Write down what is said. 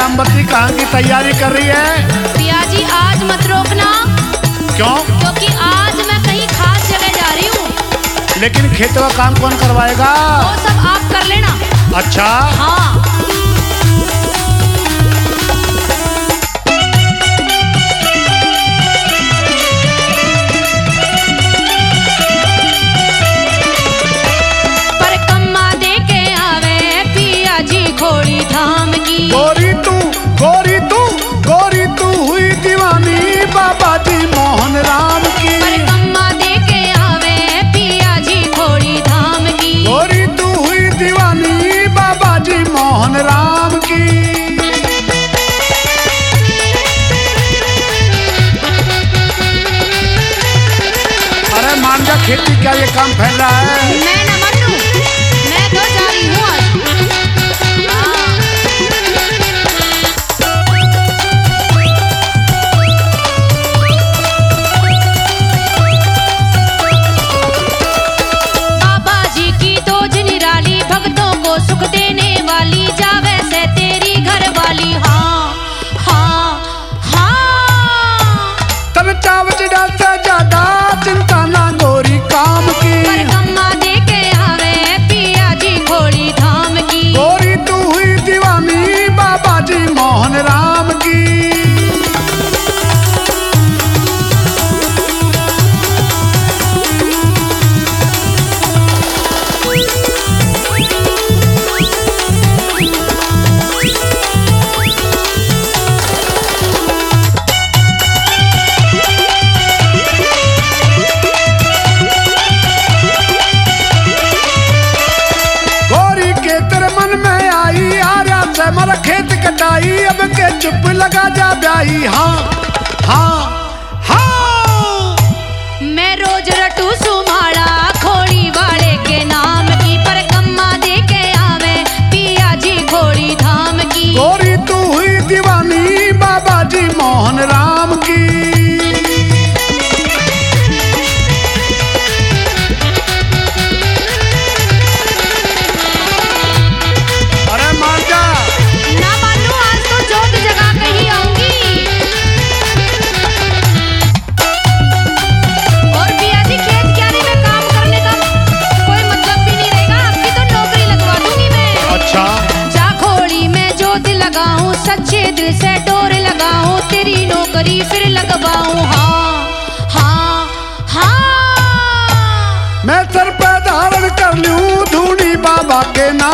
रामवती कहाँ की तैयारी कर रही है? पिया जी आज मत रोकना। क्यों? क्योंकि आज मैं कहीं खास जगह जा रही हूँ। लेकिन खेत का काम कौन करवाएगा? वो सब आप कर लेना। अच्छा हाँ। गोरी तू हुई दीवानी बाबा जी मोहन राम की। परिक्रमा दे के आवे पिया जी घोड़ी धाम की। गोरी तू हुई दीवानी बाबा जी मोहन राम की। अरे मान जा खेती क्या ये काम फैल रहा है? मैं न मानूं, मैं तो जा रही हूँ आज। हमारा खेत कटाई अब के चुप लगा जा ब्याई। हाँ हाँ हाँ मैं रोज रटू सुमाड़ा घोड़ी वाले के नाम की। परिक्रमा दे के आवे पिया जी घोड़ी धाम की। गोरी तू हुई दीवानी बाबा जी मोहन राम की। सच्चे दिल से डोर लगाऊं तेरी नौकरी फिर लगवाऊं। हाँ हाँ हाँ मैं सर पे धारण कर लूं धूनी बाबा के नाम।